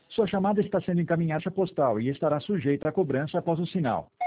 Sua chamada está sendo encaminhada à caixa postal e estará sujeita a cobrança após o sinal.